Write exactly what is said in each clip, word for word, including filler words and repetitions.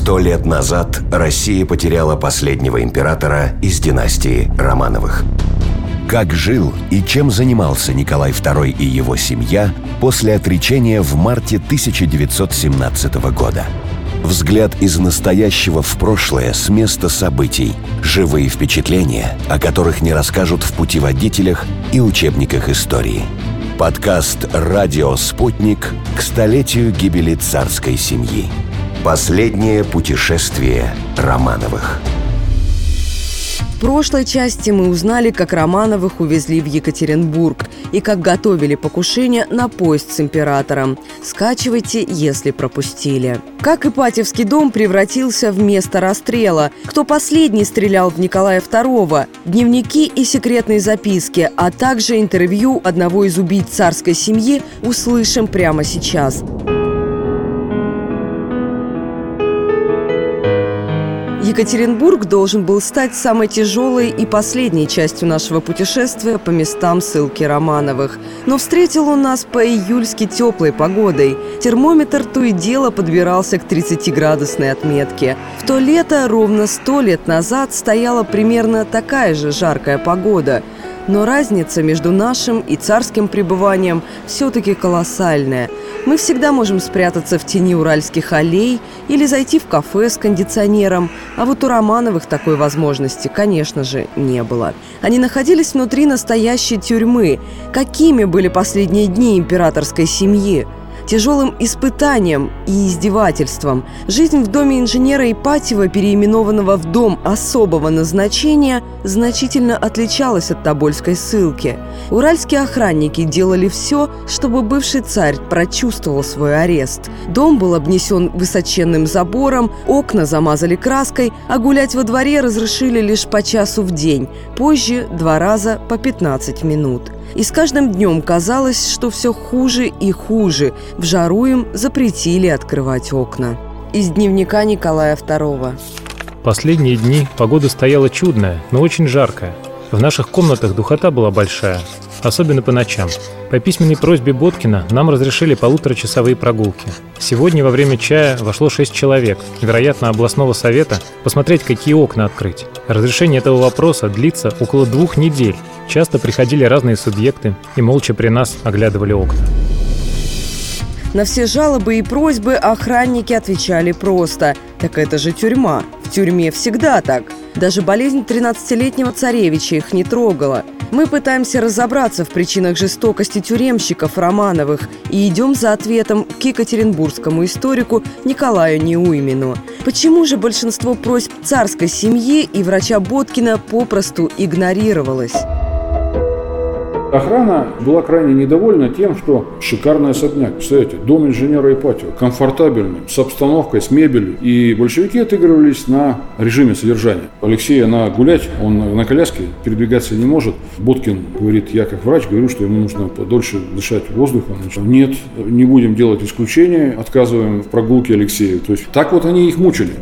Сто лет назад Россия потеряла последнего императора из династии Романовых. Как жил и чем занимался Николай второй и его семья после отречения в марте тысяча девятьсот семнадцатого года? Взгляд из настоящего в прошлое с места событий. Живые впечатления, о которых не расскажут в путеводителях и учебниках истории. Подкаст «Радио Спутник» к столетию гибели царской семьи. Последнее путешествие Романовых. В прошлой части мы узнали, как Романовых увезли в Екатеринбург и как готовили покушение на поезд с императором. Скачивайте, если пропустили. Как Ипатьевский дом превратился в место расстрела, кто последний стрелял в Николая второго, дневники и секретные записки, а также интервью одного из убийц царской семьи услышим прямо сейчас. Екатеринбург должен был стать самой тяжелой и последней частью нашего путешествия по местам ссылки Романовых. Но встретил он нас по-июльски теплой погодой. Термометр то и дело подбирался к тридцатиградусной отметке. В то лето, ровно сто лет назад, стояла примерно такая же жаркая погода. Но разница между нашим и царским пребыванием все-таки колоссальная. Мы всегда можем спрятаться в тени уральских аллей или зайти в кафе с кондиционером, а вот у Романовых такой возможности, конечно же, не было. Они находились внутри настоящей тюрьмы. Какими были последние дни императорской семьи? Тяжелым испытанием и издевательством. Жизнь в доме инженера Ипатьева, переименованного в дом особого назначения, значительно отличалась от тобольской ссылки. Уральские охранники делали все, чтобы бывший царь прочувствовал свой арест. Дом был обнесен высоченным забором, окна замазали краской, а гулять во дворе разрешили лишь по часу в день, позже два раза по пятнадцать минут. И с каждым днем казалось, что все хуже и хуже. В жару им запретили открывать окна. Из дневника Николая второго. Последние дни погода стояла чудная, но очень жаркая. В наших комнатах духота была большая, особенно по ночам. По письменной просьбе Боткина нам разрешили полуторачасовые прогулки. Сегодня во время чая вошло шесть человек, вероятно, областного совета, посмотреть, какие окна открыть. Разрешение этого вопроса длится около двух недель. Часто приходили разные субъекты и молча при нас оглядывали окна. На все жалобы и просьбы охранники отвечали просто: «Так это же тюрьма. В тюрьме всегда так». Даже болезнь тринадцатилетнего царевича их не трогала. Мы пытаемся разобраться в причинах жестокости тюремщиков Романовых и идем за ответом к екатеринбургскому историку Николаю Неуймину. Почему же большинство просьб царской семьи и врача Боткина попросту игнорировалось? Охрана была крайне недовольна тем, что шикарный особняк, представляете, дом инженера Ипатьева, комфортабельный, с обстановкой, с мебелью. И большевики отыгрывались на режиме содержания. Алексей, она гулять, он на коляске передвигаться не может. Боткин говорит: я как врач говорю, что ему нужно подольше дышать воздухом. Нет, не будем делать исключения, отказываем в прогулке Алексею. То есть так вот они их мучили.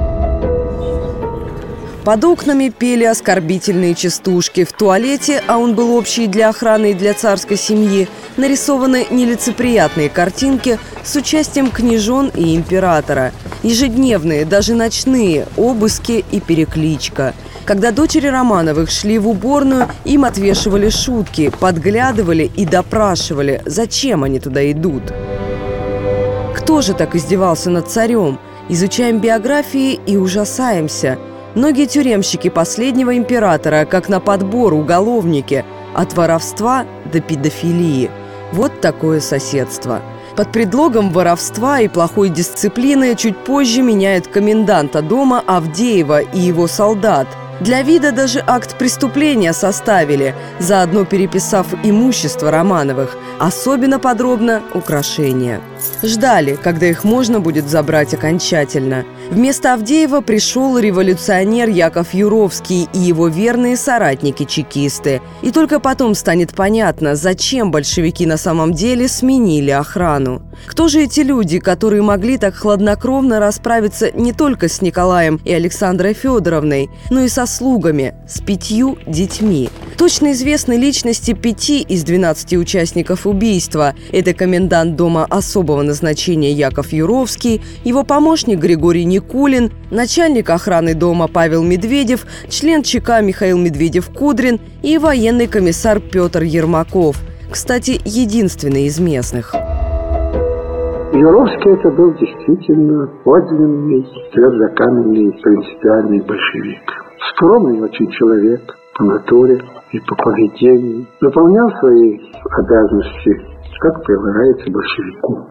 Под окнами пели оскорбительные частушки. В туалете, а он был общий для охраны и для царской семьи, нарисованы нелицеприятные картинки с участием княжон и императора. Ежедневные, даже ночные, обыски и перекличка. Когда дочери Романовых шли в уборную, им отвешивали шутки, подглядывали и допрашивали, зачем они туда идут. Кто же так издевался над царем? Изучаем биографии и ужасаемся. Многие тюремщики последнего императора, как на подбор, уголовники, от воровства до педофилии. Вот такое соседство. Под предлогом воровства и плохой дисциплины чуть позже меняют коменданта дома Авдеева и его солдат. Для вида даже акт преступления составили, заодно переписав имущество Романовых, особенно подробно украшения. Ждали, когда их можно будет забрать окончательно. Вместо Авдеева пришел революционер Яков Юровский и его верные соратники-чекисты. И только потом станет понятно, зачем большевики на самом деле сменили охрану. Кто же эти люди, которые могли так хладнокровно расправиться не только с Николаем и Александрой Федоровной, но и со слугами, с пятью детьми? Точно известны личности пяти из двенадцати участников убийства. Это комендант дома особого назначения Яков Юровский, его помощник Григорий Никулин, начальник охраны дома Павел Медведев, член ЧК Михаил Медведев-Кудрин и военный комиссар Петр Ермаков. Кстати, единственный из местных. Юровский это был действительно подлинный, твердокаменный, принципиальный большевик. Скромный очень человек по натуре и по поведению. Выполнял свои обязанности, как полагается большевику.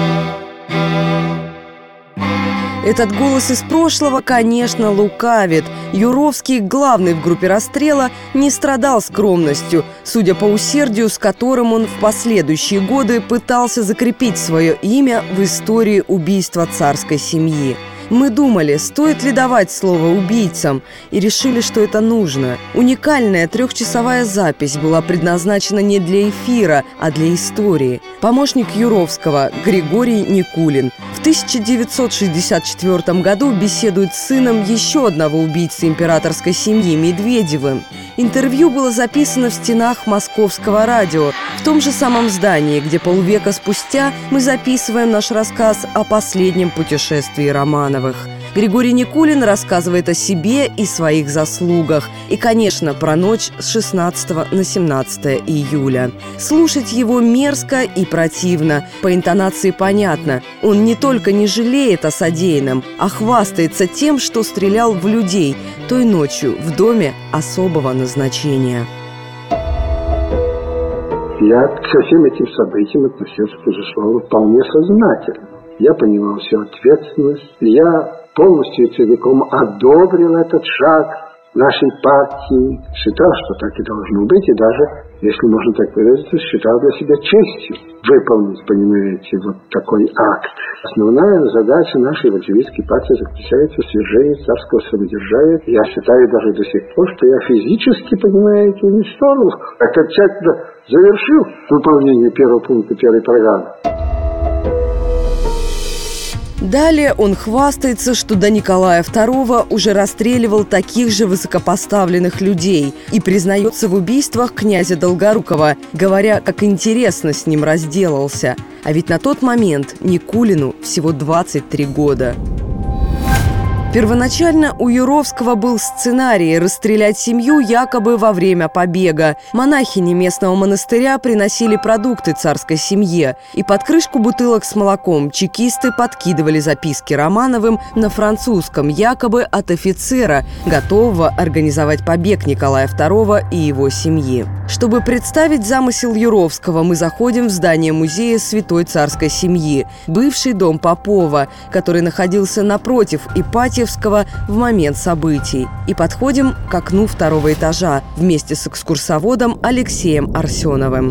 Этот голос из прошлого, конечно, лукавит. Юровский, главный в группе расстрела, не страдал скромностью, судя по усердию, с которым он в последующие годы пытался закрепить свое имя в истории убийства царской семьи. Мы думали, стоит ли давать слово убийцам, и решили, что это нужно. Уникальная трехчасовая запись была предназначена не для эфира, а для истории. Помощник Юровского Григорий Никулин в тысяча девятьсот шестьдесят четвёртом году беседует с сыном еще одного убийцы императорской семьи Медведевым. Интервью было записано в стенах Московского радио, в том же самом здании, где полвека спустя мы записываем наш рассказ о последнем путешествии Романовых. Григорий Никулин рассказывает о себе и своих заслугах. И, конечно, про ночь с шестнадцатого на семнадцатое июля. Слушать его мерзко и противно. По интонации понятно. Он не только не жалеет о содеянном, а хвастается тем, что стрелял в людей той ночью в доме особого назначения. Я ко всем этим событиям относился, безусловно, вполне сознательно. Я понимал всю ответственность. Я полностью и целиком одобрил этот шаг нашей партии. Считал, что так и должно быть. И даже, если можно так выразиться, считал для себя честью выполнить, понимаете, вот такой акт. Основная задача нашей большевистской партии заключается в свержении царского самодержавия. Я считаю даже до сих пор, что я физически, понимаете, уничтожил, окончательно завершил выполнение первого пункта первой программы. Далее он хвастается, что до Николая второго уже расстреливал таких же высокопоставленных людей и признается в убийствах князя Долгорукова, говоря, как интересно с ним разделался. А ведь на тот момент Никулину всего двадцать три года. Первоначально у Юровского был сценарий расстрелять семью якобы во время побега. Монахини местного монастыря приносили продукты царской семье, и под крышку бутылок с молоком чекисты подкидывали записки Романовым на французском, якобы от офицера, готового организовать побег Николая второго и его семьи. Чтобы представить замысел Юровского, мы заходим в здание музея святой царской семьи, бывший дом Попова, который находился напротив Ипатьевского в момент событий, и подходим к окну второго этажа вместе с экскурсоводом Алексеем Арсеновым.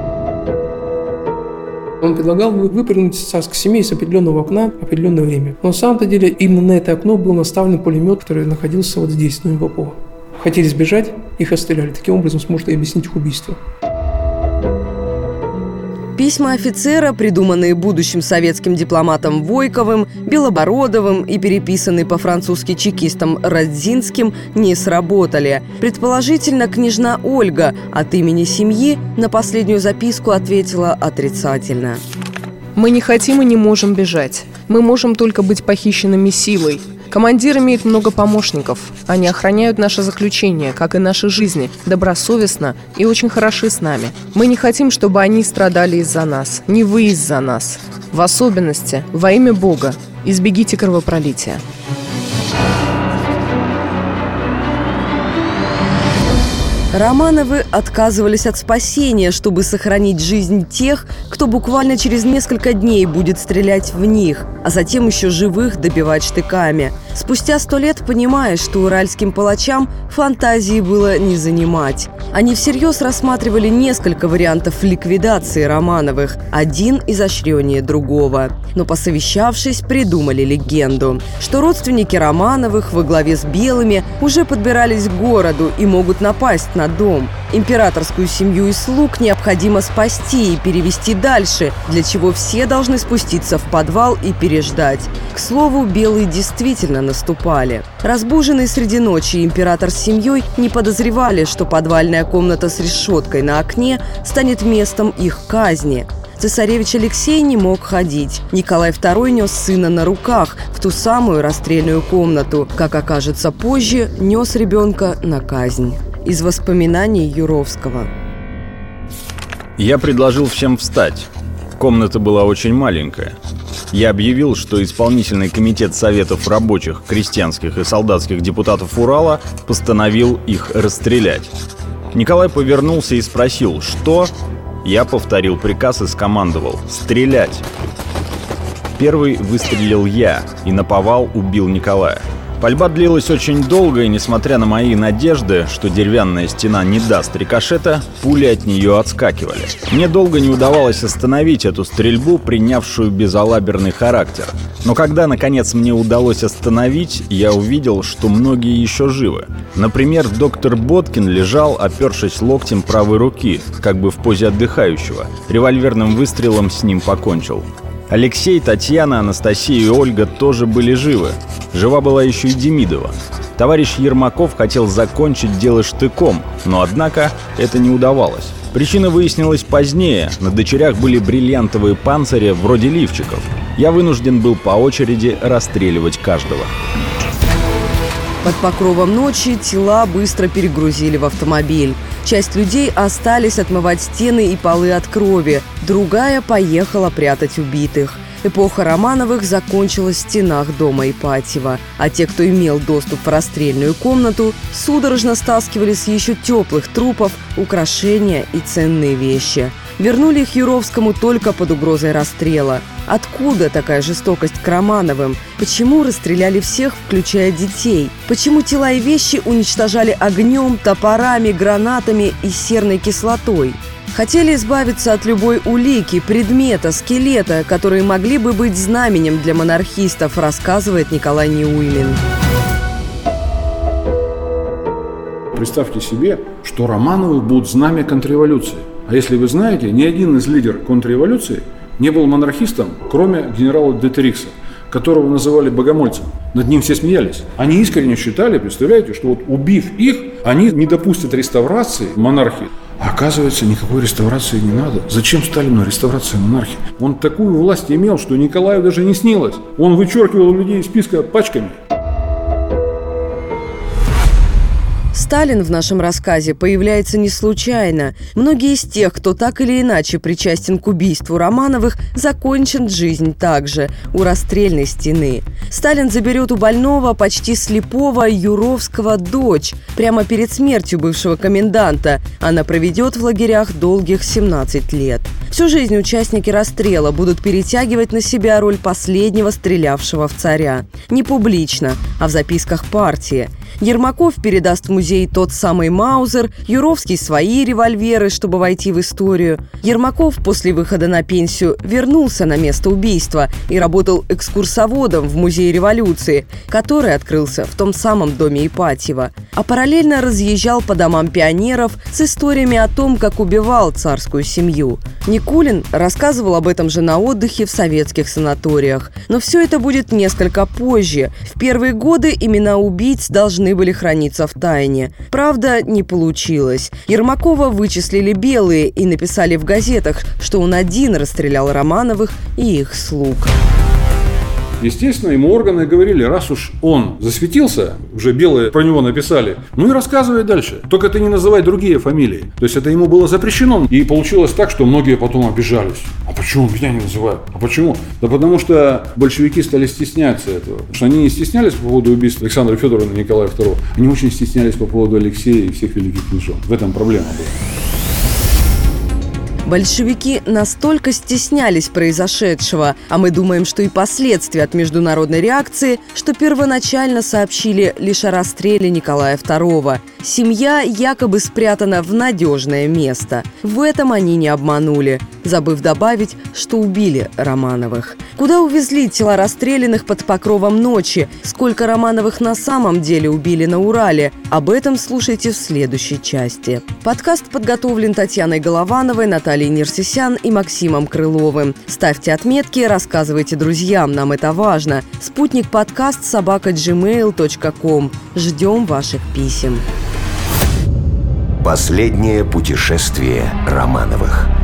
Он предлагал выпрыгнуть из царской семьи с определенного окна в определенное время. Но на самом-то деле именно на это окно был наставлен пулемет, который находился вот здесь, в доме Попова. Хотели сбежать, их расстреляли. Таким образом сможет и объяснить их убийство. Письма офицера, придуманные будущим советским дипломатом Войковым, Белобородовым и переписанные по-французски чекистом Радзинским, не сработали. Предположительно, княжна Ольга от имени семьи на последнюю записку ответила отрицательно. «Мы не хотим и не можем бежать. Мы можем только быть похищенными силой. Командир имеет много помощников. Они охраняют наше заключение, как и наши жизни, добросовестно и очень хороши с нами. Мы не хотим, чтобы они страдали из-за нас, не вы из-за нас. В особенности, во имя Бога, избегите кровопролития». Романовы отказывались от спасения, чтобы сохранить жизнь тех, кто буквально через несколько дней будет стрелять в них, а затем еще живых добивать штыками. Спустя сто лет понимая, что уральским палачам фантазии было не занимать. Они всерьез рассматривали несколько вариантов ликвидации Романовых, один изощреннее другого. Но, посовещавшись, придумали легенду, что родственники Романовых во главе с белыми уже подбирались к городу и могут напасть на на дом. Императорскую семью и слуг необходимо спасти и перевести дальше, для чего все должны спуститься в подвал и переждать. К слову, белые действительно наступали. Разбуженный среди ночи император с семьей не подозревали, что подвальная комната с решеткой на окне станет местом их казни. Цесаревич Алексей не мог ходить. Николай второй нес сына на руках в ту самую расстрельную комнату. Как окажется позже, нес ребенка на казнь. Из воспоминаний Юровского. Я предложил всем встать. Комната была очень маленькая. Я объявил, что исполнительный комитет Советов рабочих, крестьянских и солдатских депутатов Урала постановил их расстрелять. Николай повернулся и спросил, что... Я повторил приказ и скомандовал «Стрелять!». Первый выстрелил я и наповал убил Николая. Пальба длилась очень долго, и несмотря на мои надежды, что деревянная стена не даст рикошета, пули от нее отскакивали. Мне долго не удавалось остановить эту стрельбу, принявшую безалаберный характер. Но когда, наконец, мне удалось остановить, я увидел, что многие еще живы. Например, доктор Боткин лежал, опершись локтем правой руки, как бы в позе отдыхающего. Револьверным выстрелом с ним покончил. Алексей, Татьяна, Анастасия и Ольга тоже были живы. Жива была еще и Демидова. Товарищ Ермаков хотел закончить дело штыком, но, однако, это не удавалось. Причина выяснилась позднее. На дочерях были бриллиантовые панцири вроде лифчиков. Я вынужден был по очереди расстреливать каждого. Под покровом ночи тела быстро перегрузили в автомобиль. Часть людей остались отмывать стены и полы от крови, другая поехала прятать убитых. Эпоха Романовых закончилась в стенах дома Ипатьева, а те, кто имел доступ в расстрельную комнату, судорожно стаскивали с еще теплых трупов украшения и ценные вещи. Вернули их Юровскому только под угрозой расстрела. Откуда такая жестокость к Романовым? Почему расстреляли всех, включая детей? Почему тела и вещи уничтожали огнем, топорами, гранатами и серной кислотой? Хотели избавиться от любой улики, предмета, скелета, которые могли бы быть знаменем для монархистов, рассказывает Николай Неуймин. Представьте себе, что Романовы будут знамя контрреволюции. А если вы знаете, ни один из лидеров контрреволюции не был монархистом, кроме генерала Детерикса, которого называли богомольцем. Над ним все смеялись. Они искренне считали, представляете, что вот убив их, они не допустят реставрации монархии. А оказывается, никакой реставрации не надо. Зачем Сталину реставрация монархии? Он такую власть имел, что Николаю даже не снилось. Он вычеркивал людей из списка пачками. Сталин в нашем рассказе появляется не случайно. Многие из тех, кто так или иначе причастен к убийству Романовых, закончат жизнь также, у расстрельной стены. Сталин заберет у больного, почти слепого Юровского дочь прямо перед смертью бывшего коменданта. Она проведет в лагерях долгих семнадцать лет. Всю жизнь участники расстрела будут перетягивать на себя роль последнего стрелявшего в царя. Не публично, а в записках партии. Ермаков передаст в музей тот самый Маузер, Юровский свои револьверы, чтобы войти в историю. Ермаков после выхода на пенсию вернулся на место убийства и работал экскурсоводом в Музее революции, который открылся в том самом доме Ипатьева. А параллельно разъезжал по домам пионеров с историями о том, как убивал царскую семью. Никулин рассказывал об этом же на отдыхе в советских санаториях. Но все это будет несколько позже. В первые годы имена убийц должны были храниться в тайне. Правда, не получилось. Ермакова вычислили белые и написали в газетах, что он один расстрелял Романовых и их слуг. Естественно, ему органы говорили, раз уж он засветился, уже белые про него написали, ну и рассказывай дальше. Только ты не называй другие фамилии. То есть это ему было запрещено. И получилось так, что многие потом обижались. А почему меня не называют? А почему? Да потому что большевики стали стесняться этого. Потому что они не стеснялись по поводу убийства Александра Федоровны и Николая второго. Они очень стеснялись по поводу Алексея и всех великих княжон. В этом проблема была. Большевики настолько стеснялись произошедшего, а мы думаем, что и последствия от международной реакции, что первоначально сообщили лишь о расстреле Николая второго. Семья якобы спрятана в надежное место. В этом они не обманули. забыв добавить, что убили Романовых. Куда увезли тела расстрелянных под покровом ночи? Сколько Романовых на самом деле убили на Урале? Об этом слушайте в следующей части. Подкаст подготовлен Татьяной Головановой, Натальей Нерсисян и Максимом Крыловым. Ставьте отметки, рассказывайте друзьям, нам это важно. Спутник подкаст собака джи мейл точка ком. Ждем ваших писем. Последнее путешествие Романовых.